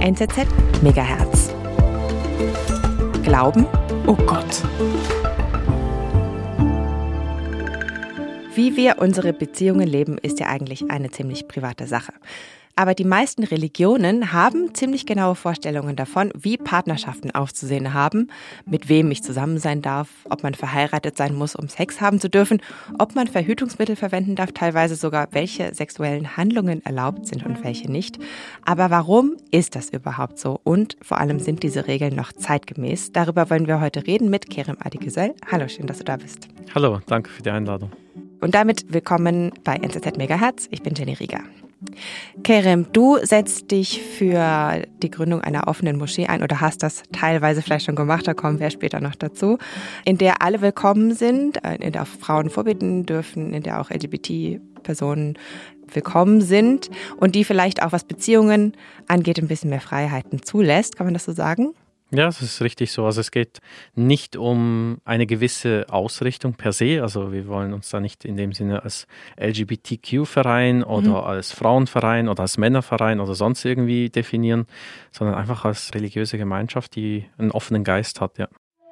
NZZ Megahertz. Glauben? Oh Gott. Wie wir unsere Beziehungen leben, ist ja eigentlich eine ziemlich private Sache. Aber die meisten Religionen haben ziemlich genaue Vorstellungen davon, wie Partnerschaften aufzusehen haben, mit wem ich zusammen sein darf, ob man verheiratet sein muss, um Sex haben zu dürfen, ob man Verhütungsmittel verwenden darf, teilweise sogar welche sexuellen Handlungen erlaubt sind und welche nicht. Aber warum ist das überhaupt so? Und vor allem, sind diese Regeln noch zeitgemäß? Darüber wollen wir heute reden mit Kerem Adigüzel. Hallo, schön, dass du da bist. Hallo, danke für die Einladung. Und damit willkommen bei NZZ Megahertz. Ich bin Jenny Rieger. Kerem, du setzt dich für die Gründung einer offenen Moschee ein oder hast das teilweise vielleicht schon gemacht, da kommen wir später noch dazu, in der alle willkommen sind, in der auch Frauen vorbeten dürfen, in der auch LGBT-Personen willkommen sind und die vielleicht auch, was Beziehungen angeht, ein bisschen mehr Freiheiten zulässt. Kann man das so sagen? Ja, das ist richtig so. Also es geht nicht um eine gewisse Ausrichtung per se. Also wir wollen uns da nicht in dem Sinne als LGBTQ-Verein oder als Frauenverein oder als Männerverein oder sonst irgendwie definieren, sondern einfach als religiöse Gemeinschaft, die einen offenen Geist hat, ja.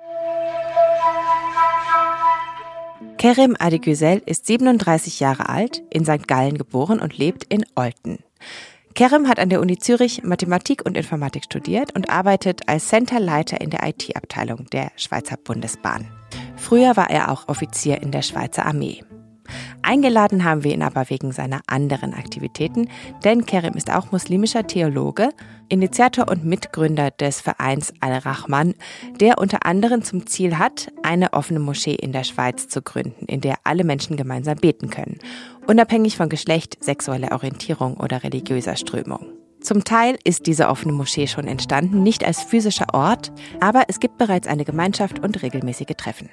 Kerem Adigüzel ist 37 Jahre alt, in St. Gallen geboren und lebt in Olten. Kerem hat an der Uni Zürich Mathematik und Informatik studiert und arbeitet als Centerleiter in der IT-Abteilung der Schweizer Bundesbahn. Früher war er auch Offizier in der Schweizer Armee. Eingeladen haben wir ihn aber wegen seiner anderen Aktivitäten, denn Kerem ist auch muslimischer Theologe, Initiator und Mitgründer des Vereins Al-Rahman, der unter anderem zum Ziel hat, eine offene Moschee in der Schweiz zu gründen, in der alle Menschen gemeinsam beten können, unabhängig von Geschlecht, sexueller Orientierung oder religiöser Strömung. Zum Teil ist diese offene Moschee schon entstanden, nicht als physischer Ort, aber es gibt bereits eine Gemeinschaft und regelmäßige Treffen.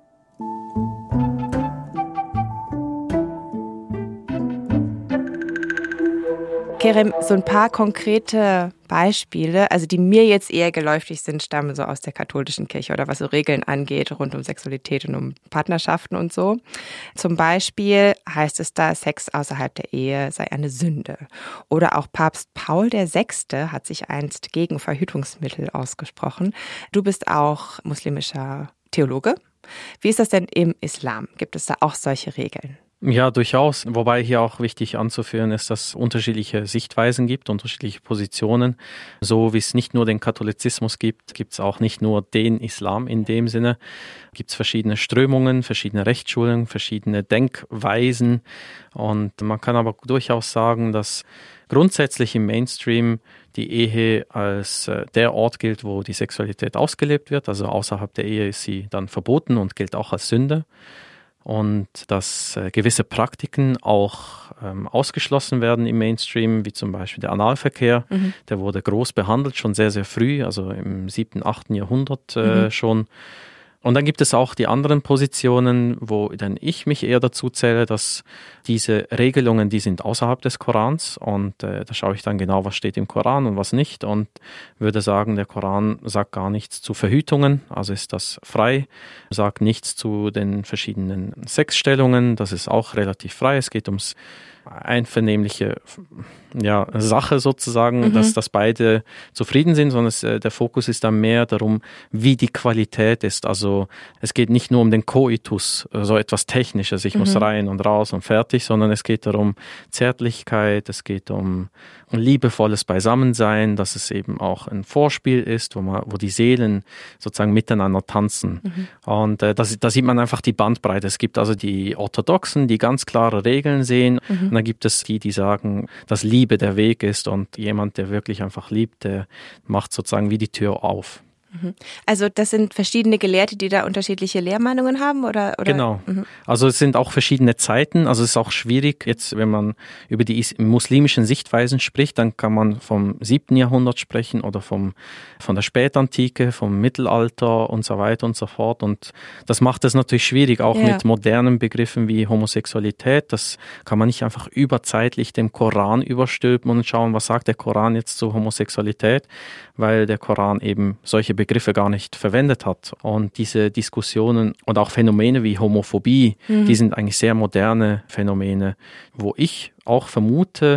Kerem, so ein paar konkrete Beispiele, also die mir jetzt eher geläufig sind, stammen so aus der katholischen Kirche oder was so Regeln angeht rund um Sexualität und um Partnerschaften und so. Zum Beispiel heißt es da, Sex außerhalb der Ehe sei eine Sünde. Oder auch Papst Paul VI. Hat sich einst gegen Verhütungsmittel ausgesprochen. Du bist auch muslimischer Theologe. Wie ist das denn im Islam? Gibt es da auch solche Regeln? Ja, durchaus. Wobei hier auch wichtig anzuführen ist, dass es unterschiedliche Sichtweisen gibt, unterschiedliche Positionen. So wie es nicht nur den Katholizismus gibt, gibt es auch nicht nur den Islam in dem Sinne. Gibt es verschiedene Strömungen, verschiedene Rechtsschulen, verschiedene Denkweisen. Und man kann aber durchaus sagen, dass grundsätzlich im Mainstream die Ehe als der Ort gilt, wo die Sexualität ausgelebt wird. Also außerhalb der Ehe ist sie dann verboten und gilt auch als Sünde. Und dass gewisse Praktiken auch ausgeschlossen werden im Mainstream, wie zum Beispiel der Analverkehr. Der wurde groß behandelt, schon sehr, sehr früh, also im 7., 8. Jahrhundert schon. Und dann gibt es auch die anderen Positionen, wo dann ich mich eher dazu zähle, dass diese Regelungen, die sind außerhalb des Korans und da schaue ich dann genau, was steht im Koran und was nicht und würde sagen, der Koran sagt gar nichts zu Verhütungen, also ist das frei, sagt nichts zu den verschiedenen Sexstellungen, das ist auch relativ frei, es geht ums einvernehmliche Sache sozusagen, dass beide zufrieden sind, sondern der Fokus ist dann mehr darum, wie die Qualität ist. Also es geht nicht nur um den Koitus, so etwas Technisches, ich muss rein und raus und fertig, sondern es geht darum Zärtlichkeit, es geht um liebevolles Beisammensein, dass es eben auch ein Vorspiel ist, wo die Seelen sozusagen miteinander tanzen. Und da sieht man einfach die Bandbreite. Es gibt also die Orthodoxen, die ganz klare Regeln sehen. Und dann gibt es die sagen, dass Liebe der Weg ist und jemand, der wirklich einfach liebt, der macht sozusagen wie die Tür auf. Also das sind verschiedene Gelehrte, die da unterschiedliche Lehrmeinungen haben? Oder? Genau. Also es sind auch verschiedene Zeiten. Also es ist auch schwierig, jetzt wenn man über die muslimischen Sichtweisen spricht, dann kann man vom 7. Jahrhundert sprechen oder von der Spätantike, vom Mittelalter und so weiter und so fort. Und das macht es natürlich schwierig, auch mit modernen Begriffen wie Homosexualität. Das kann man nicht einfach überzeitlich dem Koran überstülpen und schauen, was sagt der Koran jetzt zu Homosexualität, weil der Koran eben solche Begriffe gar nicht verwendet hat. Und diese Diskussionen und auch Phänomene wie Homophobie, die sind eigentlich sehr moderne Phänomene, wo ich auch vermute,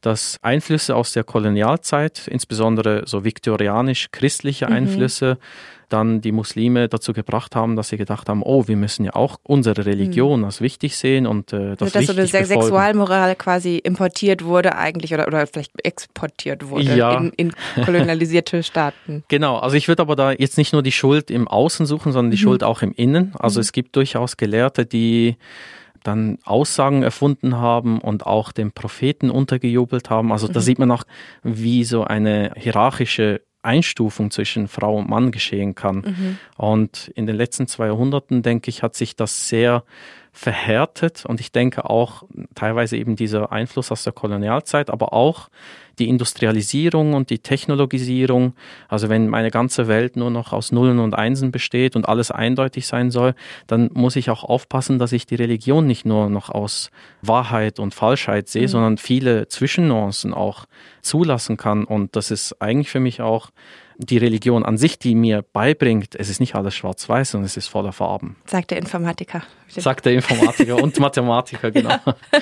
dass Einflüsse aus der Kolonialzeit, insbesondere so viktorianisch-christliche Einflüsse, dann die Muslime dazu gebracht haben, dass sie gedacht haben, oh, wir müssen ja auch unsere Religion als wichtig sehen und das also, dass so eine befolgen. Sexualmoral quasi importiert wurde eigentlich oder vielleicht exportiert wurde in kolonialisierte Staaten. Genau, also ich würde aber da jetzt nicht nur die Schuld im Außen suchen, sondern die Schuld auch im Innen. Also es gibt durchaus Gelehrte, die dann Aussagen erfunden haben und auch dem Propheten untergejubelt haben. Also da sieht man auch, wie so eine hierarchische Einstufung zwischen Frau und Mann geschehen kann. Und in den letzten 2 Jahrhunderten, denke ich, hat sich das sehr verhärtet und ich denke auch teilweise eben dieser Einfluss aus der Kolonialzeit, aber auch die Industrialisierung und die Technologisierung. Also wenn meine ganze Welt nur noch aus Nullen und Einsen besteht und alles eindeutig sein soll, dann muss ich auch aufpassen, dass ich die Religion nicht nur noch aus Wahrheit und Falschheit sehe, sondern viele Zwischennuancen auch zulassen kann. Und das ist eigentlich für mich auch die Religion an sich, die mir beibringt, es ist nicht alles schwarz-weiß, sondern es ist voller Farben. Sagt der Informatiker. Sagt der Informatiker und Mathematiker, genau.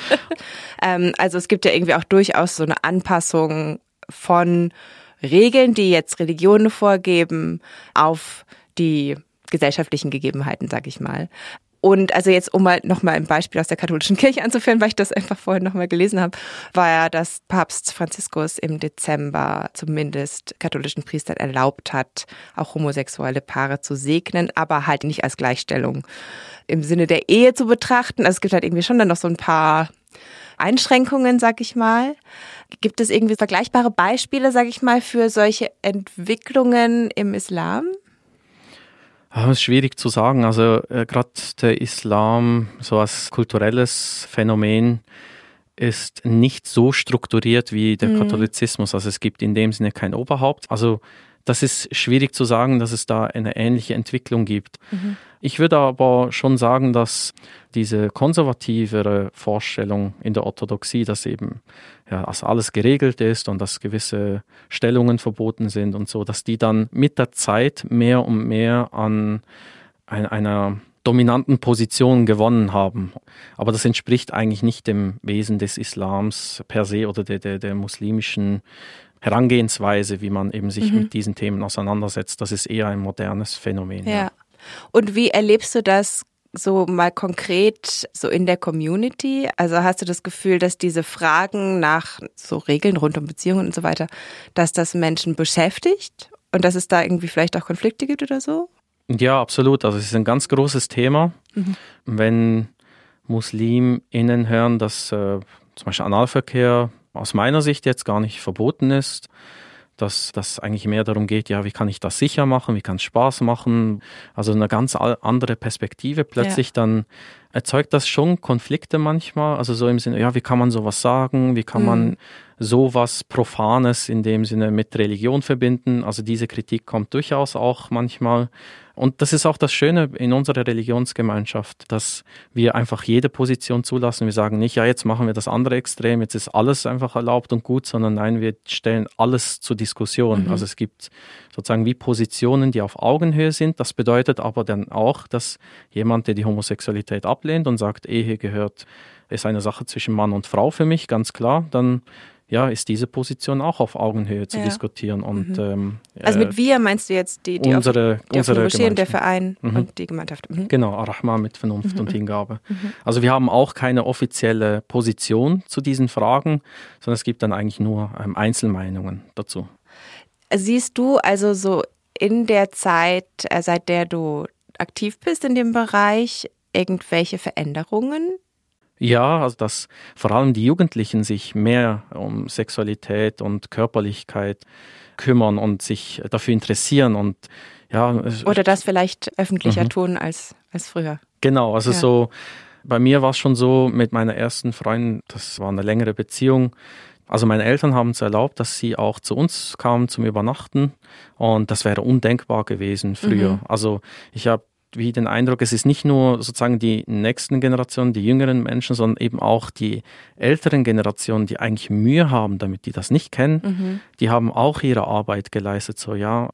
Also es gibt ja irgendwie auch durchaus so eine Anpassung von Regeln, die jetzt Religionen vorgeben, auf die gesellschaftlichen Gegebenheiten, sag ich mal. Und also jetzt, um mal nochmal ein Beispiel aus der katholischen Kirche anzuführen, weil ich das einfach vorhin nochmal gelesen habe, war ja, dass Papst Franziskus im Dezember zumindest katholischen Priestern erlaubt hat, auch homosexuelle Paare zu segnen, aber halt nicht als Gleichstellung im Sinne der Ehe zu betrachten. Also es gibt halt irgendwie schon dann noch so ein paar Einschränkungen, sag ich mal. Gibt es irgendwie vergleichbare Beispiele, sag ich mal, für solche Entwicklungen im Islam? Das ist schwierig zu sagen. Also gerade der Islam so als kulturelles Phänomen ist nicht so strukturiert wie der Katholizismus. Also es gibt in dem Sinne kein Oberhaupt. Also das ist schwierig zu sagen, dass es da eine ähnliche Entwicklung gibt. Ich würde aber schon sagen, dass diese konservativere Vorstellung in der Orthodoxie, dass eben dass alles geregelt ist und dass gewisse Stellungen verboten sind und so, dass die dann mit der Zeit mehr und mehr an einer dominanten Position gewonnen haben. Aber das entspricht eigentlich nicht dem Wesen des Islams per se oder der muslimischen Herangehensweise, wie man eben sich mit diesen Themen auseinandersetzt. Das ist eher ein modernes Phänomen. Ja. Und wie erlebst du das so mal konkret so in der Community? Also hast du das Gefühl, dass diese Fragen nach so Regeln rund um Beziehungen und so weiter, dass das Menschen beschäftigt und dass es da irgendwie vielleicht auch Konflikte gibt oder so? Ja, absolut. Also es ist ein ganz großes Thema. Wenn MuslimInnen hören, dass zum Beispiel Analverkehr aus meiner Sicht jetzt gar nicht verboten ist, dass das eigentlich mehr darum geht, ja, wie kann ich das sicher machen, wie kann es Spaß machen, also eine ganz andere Perspektive plötzlich, dann erzeugt das schon Konflikte manchmal, also so im Sinne, ja, wie kann man sowas sagen, wie kann man sowas Profanes in dem Sinne mit Religion verbinden, also diese Kritik kommt durchaus auch manchmal. Und das ist auch das Schöne in unserer Religionsgemeinschaft, dass wir einfach jede Position zulassen. Wir sagen nicht, ja, jetzt machen wir das andere Extrem, jetzt ist alles einfach erlaubt und gut, sondern nein, wir stellen alles zur Diskussion. Also es gibt sozusagen wie Positionen, die auf Augenhöhe sind. Das bedeutet aber dann auch, dass jemand, der die Homosexualität ablehnt und sagt, Ehe ist eine Sache zwischen Mann und Frau für mich, ganz klar, dann ist diese Position auch auf Augenhöhe zu diskutieren. Und, also mit wir meinst du jetzt die unsere Moschee und der Verein und die Gemeinschaft? Genau, Ar-Rahma mit Vernunft und Hingabe. Also wir haben auch keine offizielle Position zu diesen Fragen, sondern es gibt dann eigentlich nur Einzelmeinungen dazu. Siehst du also so in der Zeit, seit der du aktiv bist in dem Bereich, irgendwelche Veränderungen? Ja, also dass vor allem die Jugendlichen sich mehr um Sexualität und Körperlichkeit kümmern und sich dafür interessieren und oder das vielleicht öffentlicher tun als früher. Genau, also so bei mir war es schon so mit meiner ersten Freundin, das war eine längere Beziehung. Also meine Eltern haben es erlaubt, dass sie auch zu uns kamen zum Übernachten und das wäre undenkbar gewesen früher. Also ich habe wie den Eindruck, es ist nicht nur sozusagen die nächsten Generationen, die jüngeren Menschen, sondern eben auch die älteren Generationen, die eigentlich Mühe haben, damit die das nicht kennen, die haben auch ihre Arbeit geleistet. So, ja,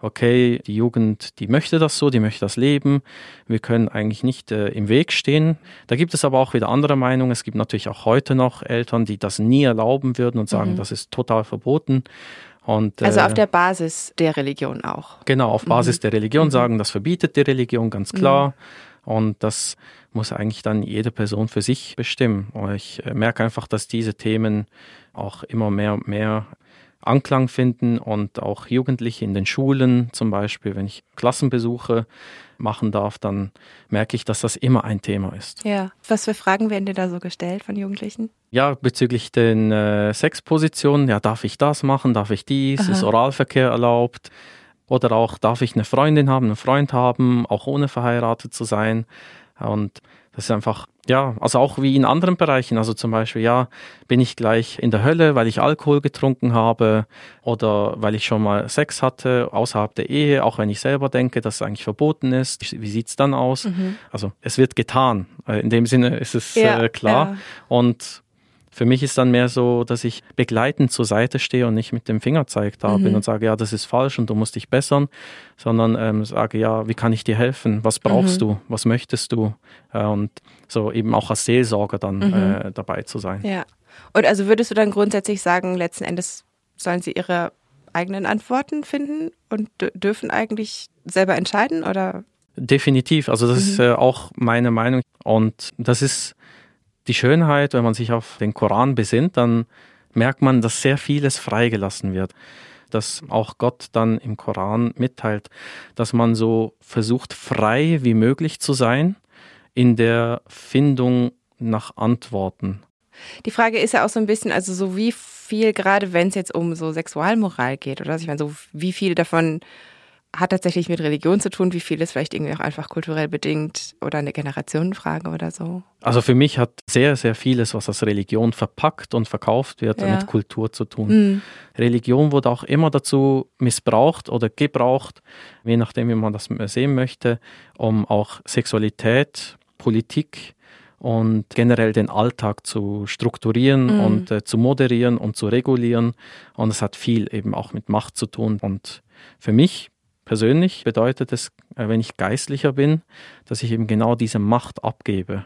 okay, die Jugend, die möchte das so, die möchte das leben. Wir können eigentlich nicht im Weg stehen. Da gibt es aber auch wieder andere Meinungen. Es gibt natürlich auch heute noch Eltern, die das nie erlauben würden und sagen, das ist total verboten. Und, also auf der Basis der Religion auch. Genau, auf Basis der Religion sagen, das verbietet die Religion ganz klar. Und das muss eigentlich dann jede Person für sich bestimmen. Und ich merke einfach, dass diese Themen auch immer mehr Anklang finden und auch Jugendliche in den Schulen zum Beispiel, wenn ich Klassenbesuche machen darf, dann merke ich, dass das immer ein Thema ist. Ja. Was für Fragen werden dir da so gestellt von Jugendlichen? Ja, bezüglich den Sexpositionen, ja, darf ich das machen, darf ich dies, ist Oralverkehr erlaubt? Oder auch, darf ich eine Freundin haben, einen Freund haben, auch ohne verheiratet zu sein? Und das ist einfach, ja, also auch wie in anderen Bereichen, also zum Beispiel, ja, bin ich gleich in der Hölle, weil ich Alkohol getrunken habe oder weil ich schon mal Sex hatte außerhalb der Ehe, auch wenn ich selber denke, dass es eigentlich verboten ist. Wie sieht's dann aus? Also es wird getan. In dem Sinne ist es klar. Ja. Und für mich ist dann mehr so, dass ich begleitend zur Seite stehe und nicht mit dem Fingerzeig da bin und sage, ja, das ist falsch und du musst dich bessern, sondern sage, ja, wie kann ich dir helfen? Was brauchst du? Was möchtest du? Und so eben auch als Seelsorger dann dabei zu sein. Ja. Und also würdest du dann grundsätzlich sagen, letzten Endes sollen sie ihre eigenen Antworten finden und dürfen eigentlich selber entscheiden, oder? Definitiv. Also das ist auch meine Meinung. Und das ist die Schönheit, wenn man sich auf den Koran besinnt, dann merkt man, dass sehr vieles freigelassen wird. Dass auch Gott dann im Koran mitteilt, dass man so versucht, frei wie möglich zu sein in der Findung nach Antworten. Die Frage ist ja auch so ein bisschen, also so wie viel, gerade wenn es jetzt um so Sexualmoral geht, oder? Ich meine, so wie viel davon hat tatsächlich mit Religion zu tun, wie viel ist vielleicht irgendwie auch einfach kulturell bedingt oder eine Generationenfrage oder so? Also für mich hat sehr, sehr vieles, was als Religion verpackt und verkauft wird, mit Kultur zu tun. Religion wurde auch immer dazu missbraucht oder gebraucht, je nachdem, wie man das sehen möchte, um auch Sexualität, Politik und generell den Alltag zu strukturieren und zu moderieren und zu regulieren. Und es hat viel eben auch mit Macht zu tun. Und für mich persönlich bedeutet es, wenn ich Geistlicher bin, dass ich eben genau diese Macht abgebe.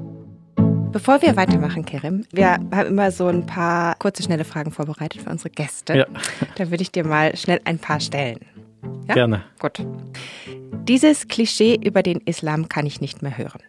Bevor wir weitermachen, Kerim, wir haben immer so ein paar kurze, schnelle Fragen vorbereitet für unsere Gäste. Ja. Da würde ich dir mal schnell ein paar stellen. Ja? Gerne. Gut. Dieses Klischee über den Islam kann ich nicht mehr hören.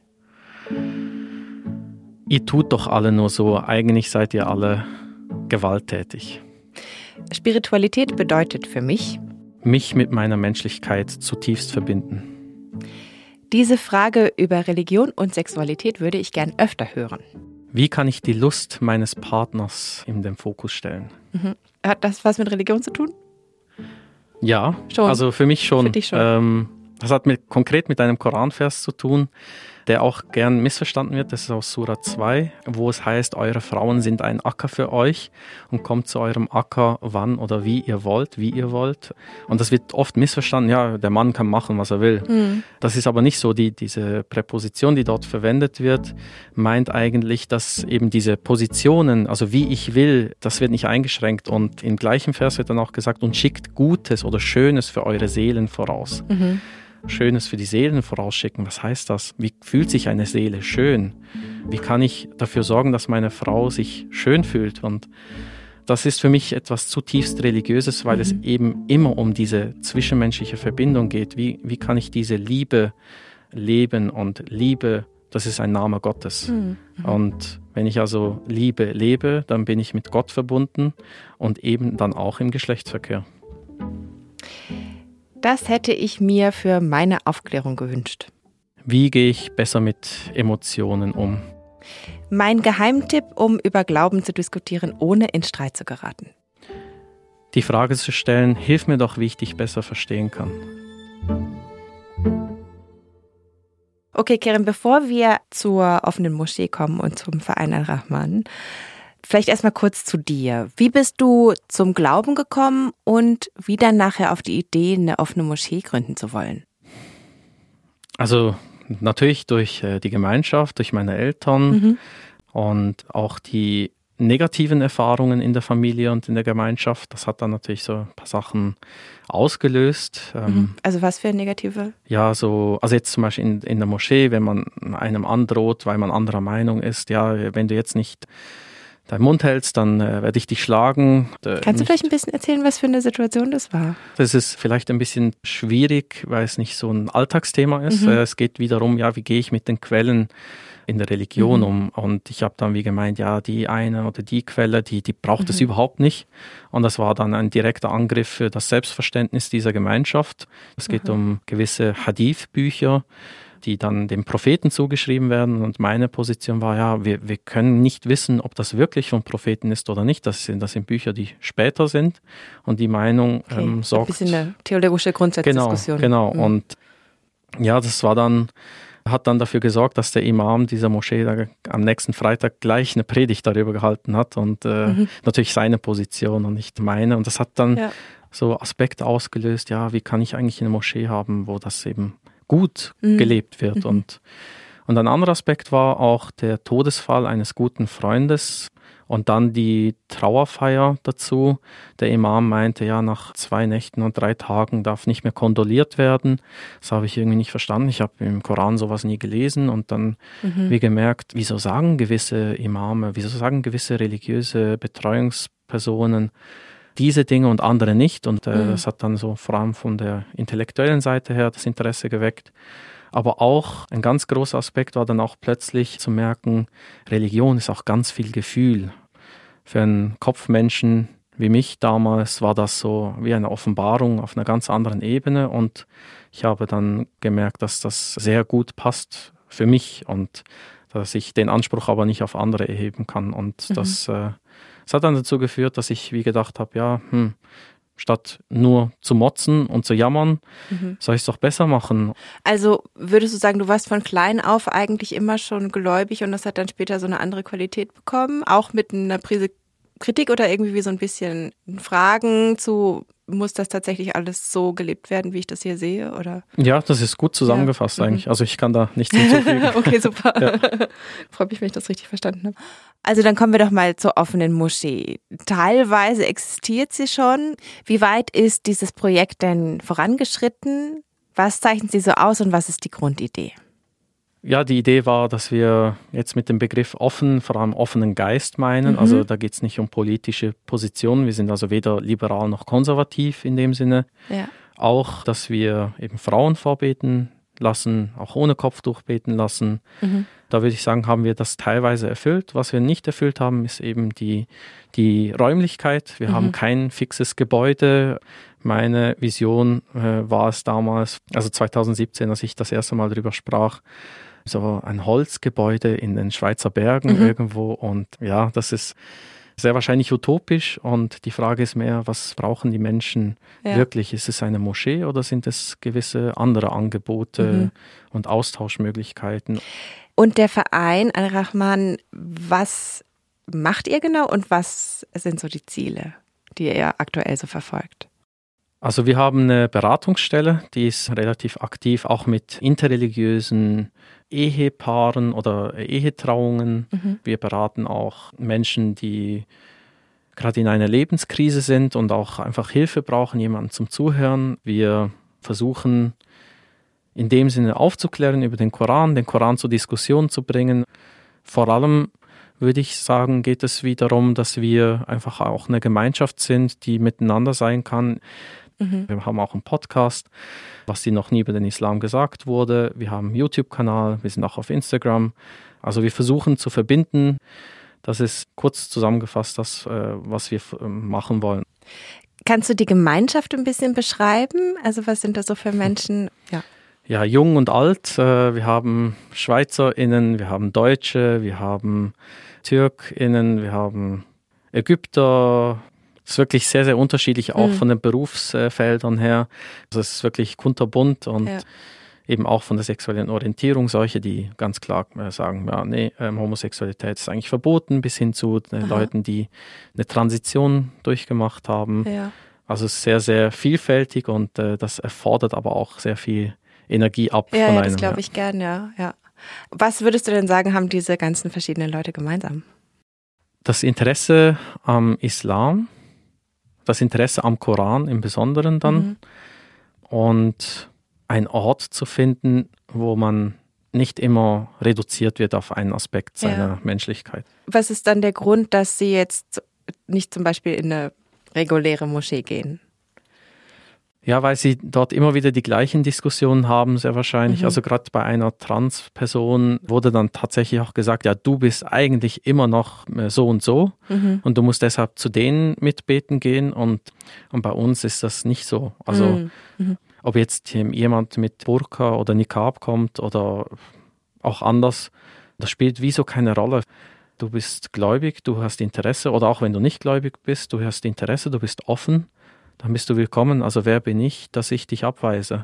Ihr tut doch alle nur so, eigentlich seid ihr alle gewalttätig. Spiritualität bedeutet für mich mit meiner Menschlichkeit zutiefst verbinden. Diese Frage über Religion und Sexualität würde ich gern öfter hören. Wie kann ich die Lust meines Partners in den Fokus stellen? Hat das was mit Religion zu tun? Ja, schon. Also für mich schon. Für dich schon. Das hat konkret mit einem Koranvers zu tun, der auch gern missverstanden wird. Das ist aus Sura 2, wo es heißt, eure Frauen sind ein Acker für euch und kommt zu eurem Acker, wann oder wie ihr wollt. Und das wird oft missverstanden, ja, der Mann kann machen, was er will. Das ist aber nicht so. Diese Präposition, die dort verwendet wird, meint eigentlich, dass eben diese Positionen, also wie ich will, das wird nicht eingeschränkt. Und im gleichen Vers wird dann auch gesagt, und schickt Gutes oder Schönes für eure Seelen voraus. Schönes für die Seelen vorausschicken. Was heißt das? Wie fühlt sich eine Seele schön? Wie kann ich dafür sorgen, dass meine Frau sich schön fühlt? Und das ist für mich etwas zutiefst Religiöses, weil es eben immer um diese zwischenmenschliche Verbindung geht. Wie kann ich diese Liebe leben? Und Liebe, das ist ein Name Gottes. Und wenn ich also Liebe lebe, dann bin ich mit Gott verbunden und eben dann auch im Geschlechtsverkehr. Das hätte ich mir für meine Aufklärung gewünscht. Wie gehe ich besser mit Emotionen um? Mein Geheimtipp, um über Glauben zu diskutieren, ohne in Streit zu geraten. Die Frage zu stellen, hilf mir doch, wie ich dich besser verstehen kann. Okay, Kerim, bevor wir zur offenen Moschee kommen und zum Verein Al-Rahman, vielleicht erstmal kurz zu dir. Wie bist du zum Glauben gekommen und wie dann nachher auf die Idee, eine offene Moschee gründen zu wollen? Also natürlich durch die Gemeinschaft, durch meine Eltern und auch die negativen Erfahrungen in der Familie und in der Gemeinschaft. Das hat dann natürlich so ein paar Sachen ausgelöst. Also was für negative? Ja, also jetzt zum Beispiel in der Moschee, wenn man einem androht, weil man anderer Meinung ist, ja, wenn du jetzt nicht deinen Mund hältst, dann werde ich dich schlagen. Kannst du vielleicht ein bisschen erzählen, was für eine Situation das war? Das ist vielleicht ein bisschen schwierig, weil es nicht so ein Alltagsthema ist. Es geht wiederum, ja, wie gehe ich mit den Quellen in der Religion um? Und ich habe dann wie gemeint, ja, die eine oder die Quelle, die braucht es überhaupt nicht. Und das war dann ein direkter Angriff für das Selbstverständnis dieser Gemeinschaft. Es geht um gewisse Hadith-Bücher, die dann dem Propheten zugeschrieben werden. Und meine Position war, ja, wir können nicht wissen, ob das wirklich vom Propheten ist oder nicht. Das sind Bücher, die später sind. Und die Meinung sorgt... Ein bisschen eine theologische Grundsatzdiskussion. Genau. Und ja, das hat dann dafür gesorgt, dass der Imam dieser Moschee am nächsten Freitag gleich eine Predigt darüber gehalten hat. Und natürlich seine Position und nicht meine. Und das hat dann so Aspekte ausgelöst, ja, wie kann ich eigentlich eine Moschee haben, wo das eben gut gelebt wird. Und ein anderer Aspekt war auch der Todesfall eines guten Freundes und dann die Trauerfeier dazu. Der Imam meinte, ja, nach 2 Nächten und 3 Tagen darf nicht mehr kondoliert werden. Das habe ich irgendwie nicht verstanden. Ich habe im Koran sowas nie gelesen und dann wie gemerkt, wieso sagen gewisse Imame, wieso sagen gewisse religiöse Betreuungspersonen diese Dinge und andere nicht. Und das hat dann so vor allem von der intellektuellen Seite her das Interesse geweckt. Aber auch ein ganz großer Aspekt war dann auch plötzlich zu merken, Religion ist auch ganz viel Gefühl. Für einen Kopfmenschen wie mich damals war das so wie eine Offenbarung auf einer ganz anderen Ebene. Und ich habe dann gemerkt, dass das sehr gut passt für mich und dass ich den Anspruch aber nicht auf andere erheben kann. Und das hat dann dazu geführt, dass ich wie gedacht habe, ja, statt nur zu motzen und zu jammern, soll ich es doch besser machen. Also würdest du sagen, du warst von klein auf eigentlich immer schon gläubig und das hat dann später so eine andere Qualität bekommen, auch mit einer Prise Kritik oder irgendwie wie so ein bisschen Fragen zu, muss das tatsächlich alles so gelebt werden, wie ich das hier sehe? Oder? Ja, das ist gut zusammengefasst eigentlich. Also ich kann da nichts hinzufügen. Okay, super. Ja. Freut mich, wenn ich das richtig verstanden habe. Also dann kommen wir doch mal zur offenen Moschee. Teilweise existiert sie schon. Wie weit ist dieses Projekt denn vorangeschritten? Was zeichnet sie so aus und was ist die Grundidee? Ja, die Idee war, dass wir jetzt mit dem Begriff offen, vor allem offenen Geist meinen. Also da geht es nicht um politische Positionen. Wir sind also weder liberal noch konservativ in dem Sinne. Ja. Auch, dass wir eben Frauen vorbeten lassen, auch ohne Kopftuch beten lassen. Da würde ich sagen, haben wir das teilweise erfüllt. Was wir nicht erfüllt haben, ist eben die Räumlichkeit. Wir haben kein fixes Gebäude. Meine Vision war es damals, also 2017, als ich das erste Mal darüber sprach, so ein Holzgebäude in den Schweizer Bergen irgendwo. Und ja, das ist sehr wahrscheinlich utopisch. Und die Frage ist mehr, was brauchen die Menschen wirklich? Ist es eine Moschee oder sind es gewisse andere Angebote und Austauschmöglichkeiten? Und der Verein Al-Rahman, was macht ihr genau und was sind so die Ziele, die ihr aktuell so verfolgt? Also wir haben eine Beratungsstelle, die ist relativ aktiv, auch mit interreligiösen Ehepaaren oder Ehetrauungen. Wir beraten auch Menschen, die gerade in einer Lebenskrise sind und auch einfach Hilfe brauchen, jemanden zum Zuhören. Wir versuchen in dem Sinne aufzuklären über den Koran zur Diskussion zu bringen. Vor allem würde ich sagen, geht es wiederum, dass wir einfach auch eine Gemeinschaft sind, die miteinander sein kann. Wir haben auch einen Podcast, was dir noch nie über den Islam gesagt wurde. Wir haben einen YouTube-Kanal, wir sind auch auf Instagram. Also wir versuchen zu verbinden. Das ist kurz zusammengefasst das, was wir machen wollen. Kannst du die Gemeinschaft ein bisschen beschreiben? Also was sind da so für Menschen? Ja, jung und alt. Wir haben SchweizerInnen, wir haben Deutsche, wir haben TürkInnen, wir haben Ägypter. Es ist wirklich sehr, sehr unterschiedlich, auch von den Berufsfeldern her. Also es ist wirklich kunterbunt und eben auch von der sexuellen Orientierung. Solche, die ganz klar sagen, ja, nee, Homosexualität ist eigentlich verboten, bis hin zu Leuten, die eine Transition durchgemacht haben. Ja. Also es ist sehr, sehr vielfältig und das erfordert aber auch sehr viel Energie ab von einem. Ja, das glaube ich gern, ja. Was würdest du denn sagen, haben diese ganzen verschiedenen Leute gemeinsam? Das Interesse am Islam, das Interesse am Koran im Besonderen dann und einen Ort zu finden, wo man nicht immer reduziert wird auf einen Aspekt seiner Menschlichkeit. Was ist dann der Grund, dass Sie jetzt nicht zum Beispiel in eine reguläre Moschee gehen? Ja, weil sie dort immer wieder die gleichen Diskussionen haben, sehr wahrscheinlich. Also gerade bei einer Transperson wurde dann tatsächlich auch gesagt, ja, du bist eigentlich immer noch so und so und du musst deshalb zu denen mitbeten gehen und bei uns ist das nicht so. Also ob jetzt jemand mit Burka oder Niqab kommt oder auch anders, das spielt wie so keine Rolle. Du bist gläubig, du hast Interesse oder auch wenn du nicht gläubig bist, du hast Interesse, du bist offen. Dann bist du willkommen. Also wer bin ich, dass ich dich abweise?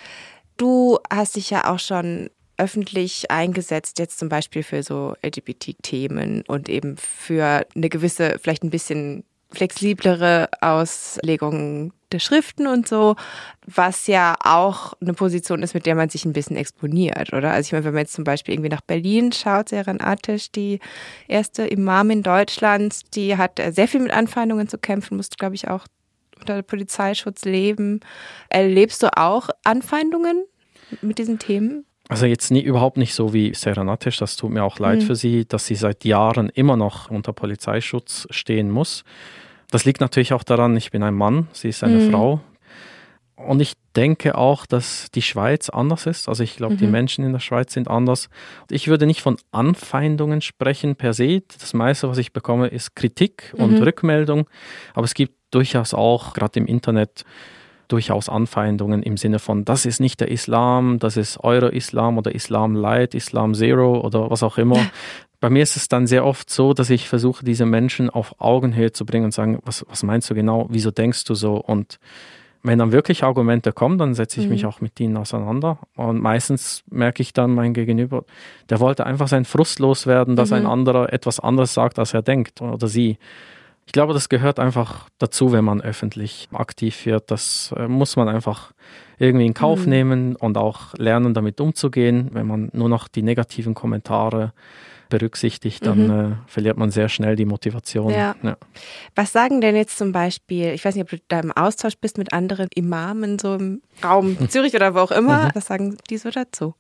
Du hast dich ja auch schon öffentlich eingesetzt, jetzt zum Beispiel für so LGBT-Themen und eben für eine gewisse, vielleicht ein bisschen flexiblere Auslegung der Schriften und so, was ja auch eine Position ist, mit der man sich ein bisschen exponiert, oder? Also ich meine, wenn man jetzt zum Beispiel irgendwie nach Berlin schaut, Seren Ateş, die erste Imamin Deutschlands, die hat sehr viel mit Anfeindungen zu kämpfen, musste, glaube ich, auch unter Polizeischutz leben. Erlebst du auch Anfeindungen mit diesen Themen? Also jetzt überhaupt nicht so wie Seren Ateş, das tut mir auch leid für sie, dass sie seit Jahren immer noch unter Polizeischutz stehen muss. Das liegt natürlich auch daran, ich bin ein Mann, sie ist eine Frau. Und ich denke auch, dass die Schweiz anders ist. Also ich glaube, die Menschen in der Schweiz sind anders. Ich würde nicht von Anfeindungen sprechen per se. Das meiste, was ich bekomme, ist Kritik und Rückmeldung. Aber es gibt durchaus auch, gerade im Internet, durchaus Anfeindungen im Sinne von, das ist nicht der Islam, das ist euer Islam oder Islam Light, Islam Zero oder was auch immer. Bei mir ist es dann sehr oft so, dass ich versuche, diese Menschen auf Augenhöhe zu bringen und sagen, was meinst du genau, wieso denkst du so? Und wenn dann wirklich Argumente kommen, dann setze ich mich auch mit ihnen auseinander. Und meistens merke ich dann mein Gegenüber, der wollte einfach seinen Frust loswerden, dass ein anderer etwas anderes sagt, als er denkt oder sie. Ich glaube, das gehört einfach dazu, wenn man öffentlich aktiv wird. Das muss man einfach irgendwie in Kauf nehmen und auch lernen, damit umzugehen. Wenn man nur noch die negativen Kommentare berücksichtigt, dann verliert man sehr schnell die Motivation. Ja. Was sagen denn jetzt zum Beispiel, ich weiß nicht, ob du da im Austausch bist mit anderen Imamen, so im Raum Zürich oder wo auch immer, was sagen die so dazu?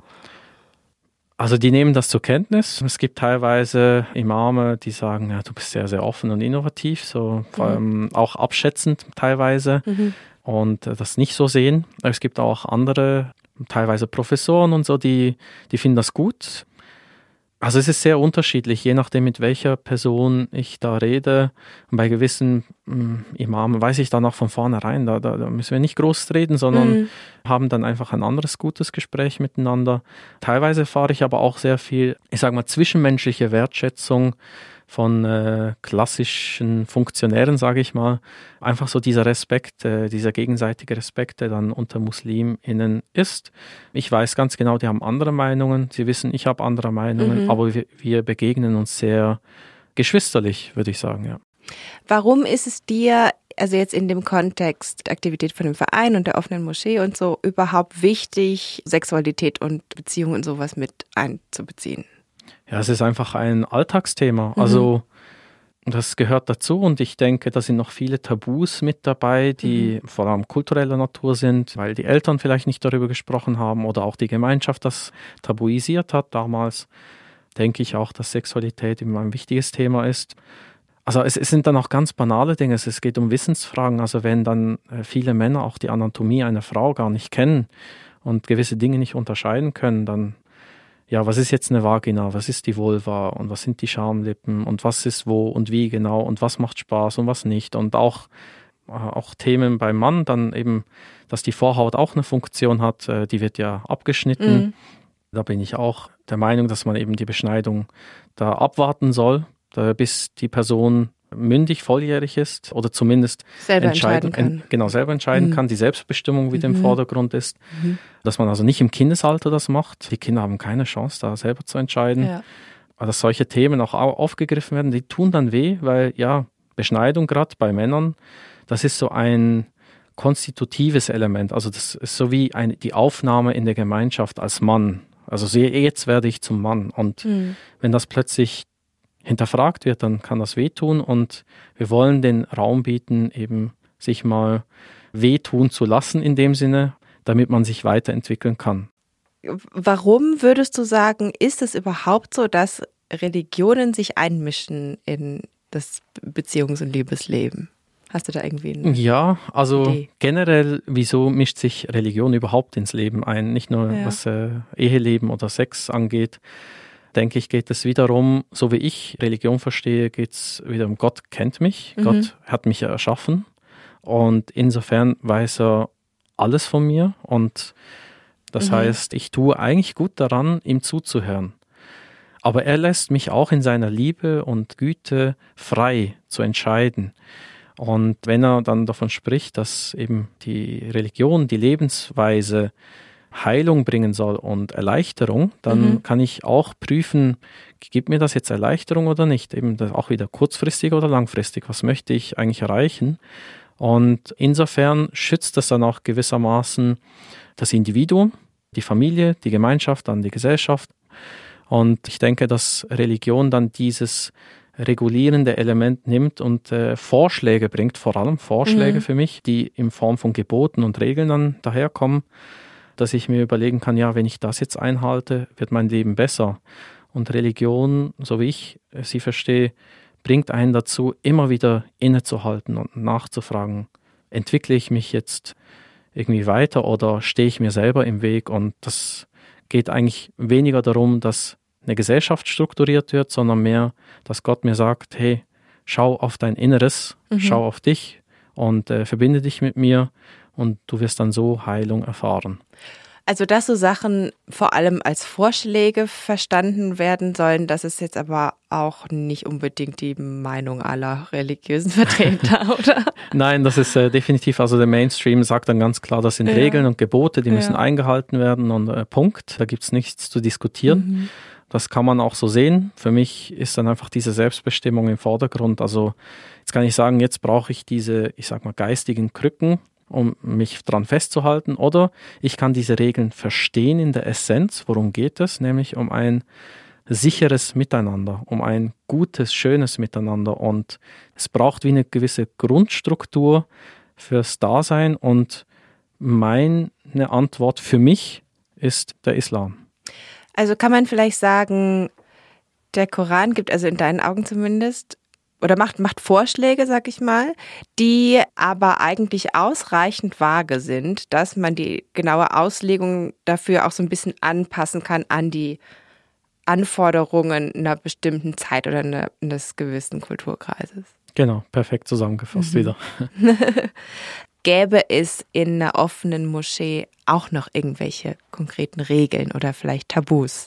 Also die nehmen das zur Kenntnis. Es gibt teilweise Imame, die sagen, ja, du bist sehr, sehr offen und innovativ, so vor allem auch abschätzend teilweise und das nicht so sehen. Es gibt auch andere, teilweise Professoren und so, die finden das gut. Also es ist sehr unterschiedlich, je nachdem, mit welcher Person ich da rede. Und bei gewissen Imamen weiß ich dann auch von vornherein, da müssen wir nicht groß reden, sondern haben dann einfach ein anderes gutes Gespräch miteinander. Teilweise erfahre ich aber auch sehr viel, ich sage mal, zwischenmenschliche Wertschätzung von klassischen Funktionären, sage ich mal. Einfach so dieser Respekt, dieser gegenseitige Respekt, der dann unter MuslimInnen ist. Ich weiß ganz genau, die haben andere Meinungen. Sie wissen, ich habe andere Meinungen, aber wir begegnen uns sehr geschwisterlich, würde ich sagen, ja. Warum ist es dir, also jetzt in dem Kontext Aktivität von dem Verein und der offenen Moschee und so, überhaupt wichtig, Sexualität und Beziehungen und sowas mit einzubeziehen? Ja, es ist einfach ein Alltagsthema. Also das gehört dazu und ich denke, da sind noch viele Tabus mit dabei, die vor allem kultureller Natur sind, weil die Eltern vielleicht nicht darüber gesprochen haben oder auch die Gemeinschaft das tabuisiert hat damals. Denke ich auch, dass Sexualität immer ein wichtiges Thema ist. Also es sind dann auch ganz banale Dinge. Es geht um Wissensfragen. Also wenn dann viele Männer auch die Anatomie einer Frau gar nicht kennen und gewisse Dinge nicht unterscheiden können, dann ja, was ist jetzt eine Vagina, was ist die Vulva und was sind die Schamlippen und was ist wo und wie genau und was macht Spaß und was nicht. Und auch Themen beim Mann, dann eben, dass die Vorhaut auch eine Funktion hat, die wird ja abgeschnitten. Da bin ich auch der Meinung, dass man eben die Beschneidung da abwarten soll, bis die Person mündig, volljährig ist oder zumindest selber entscheiden kann, die Selbstbestimmung wieder im Vordergrund ist. Dass man also nicht im Kindesalter das macht. Die Kinder haben keine Chance, da selber zu entscheiden. Ja. Dass solche Themen auch aufgegriffen werden, die tun dann weh, weil ja, Beschneidung gerade bei Männern, das ist so ein konstitutives Element. Also das ist so wie die Aufnahme in der Gemeinschaft als Mann. Also jetzt werde ich zum Mann. Und wenn das plötzlich hinterfragt wird, dann kann das wehtun und wir wollen den Raum bieten, eben sich mal wehtun zu lassen in dem Sinne, damit man sich weiterentwickeln kann. Warum würdest du sagen, ist es überhaupt so, dass Religionen sich einmischen in das Beziehungs- und Liebesleben? Hast du da irgendwie eine Idee? Generell, wieso mischt sich Religion überhaupt ins Leben ein? Nicht nur was Eheleben oder Sex angeht, denke ich, geht es wiederum, so wie ich Religion verstehe, geht es wieder um Gott kennt mich, Gott hat mich erschaffen und insofern weiß er alles von mir und das heißt, ich tue eigentlich gut daran, ihm zuzuhören. Aber er lässt mich auch in seiner Liebe und Güte frei zu entscheiden. Und wenn er dann davon spricht, dass eben die Religion, die Lebensweise Heilung bringen soll und Erleichterung, dann kann ich auch prüfen, gibt mir das jetzt Erleichterung oder nicht? Eben das auch wieder kurzfristig oder langfristig. Was möchte ich eigentlich erreichen? Und insofern schützt das dann auch gewissermaßen das Individuum, die Familie, die Gemeinschaft, dann die Gesellschaft. Und ich denke, dass Religion dann dieses regulierende Element nimmt und Vorschläge bringt, vor allem Vorschläge für mich, die in Form von Geboten und Regeln dann daherkommen, dass ich mir überlegen kann, ja, wenn ich das jetzt einhalte, wird mein Leben besser. Und Religion, so wie ich sie verstehe, bringt einen dazu, immer wieder innezuhalten und nachzufragen, entwickle ich mich jetzt irgendwie weiter oder stehe ich mir selber im Weg? Und das geht eigentlich weniger darum, dass eine Gesellschaft strukturiert wird, sondern mehr, dass Gott mir sagt, hey, schau auf dein Inneres, schau auf dich und verbinde dich mit mir und du wirst dann so Heilung erfahren. Also, dass so Sachen vor allem als Vorschläge verstanden werden sollen, das ist jetzt aber auch nicht unbedingt die Meinung aller religiösen Vertreter, oder? Nein, das ist definitiv, also der Mainstream sagt dann ganz klar, das sind Regeln und Gebote, die müssen eingehalten werden und Punkt, da gibt es nichts zu diskutieren. Das kann man auch so sehen. Für mich ist dann einfach diese Selbstbestimmung im Vordergrund. Also jetzt kann ich sagen, jetzt brauche ich diese, ich sag mal, geistigen Krücken, um mich dran festzuhalten. Oder ich kann diese Regeln verstehen in der Essenz. Worum geht es? Nämlich um ein sicheres Miteinander, um ein gutes, schönes Miteinander. Und es braucht wie eine gewisse Grundstruktur fürs Dasein. Und meine Antwort für mich ist der Islam. Also kann man vielleicht sagen, der Koran gibt, also in deinen Augen zumindest, oder macht Vorschläge, sag ich mal, die aber eigentlich ausreichend vage sind, dass man die genaue Auslegung dafür auch so ein bisschen anpassen kann an die Anforderungen einer bestimmten Zeit oder eines gewissen Kulturkreises. Genau, perfekt zusammengefasst wieder. Gäbe es in einer offenen Moschee auch noch irgendwelche konkreten Regeln oder vielleicht Tabus?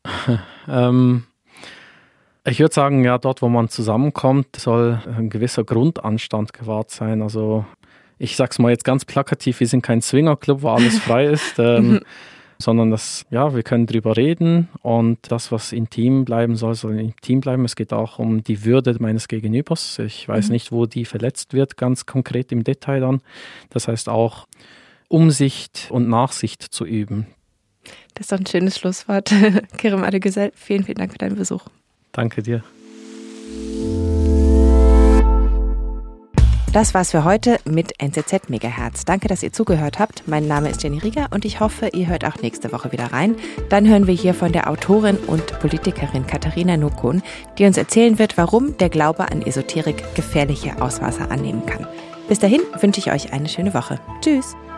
Ich würde sagen, ja, dort, wo man zusammenkommt, soll ein gewisser Grundanstand gewahrt sein. Also ich sag's mal jetzt ganz plakativ, wir sind kein Swingerclub, wo alles frei ist, sondern wir können drüber reden und das, was intim bleiben soll, soll intim bleiben. Es geht auch um die Würde meines Gegenübers. Ich weiß nicht, wo die verletzt wird, ganz konkret im Detail dann. Das heißt auch, Umsicht und Nachsicht zu üben. Das ist doch ein schönes Schlusswort. Kerem Adegüzel, vielen, vielen Dank für deinen Besuch. Danke dir. Das war's für heute mit NZZ Megahertz. Danke, dass ihr zugehört habt. Mein Name ist Jenny Rieger und ich hoffe, ihr hört auch nächste Woche wieder rein. Dann hören wir hier von der Autorin und Politikerin Katharina Nokun, die uns erzählen wird, warum der Glaube an Esoterik gefährliche Ausmaße annehmen kann. Bis dahin wünsche ich euch eine schöne Woche. Tschüss!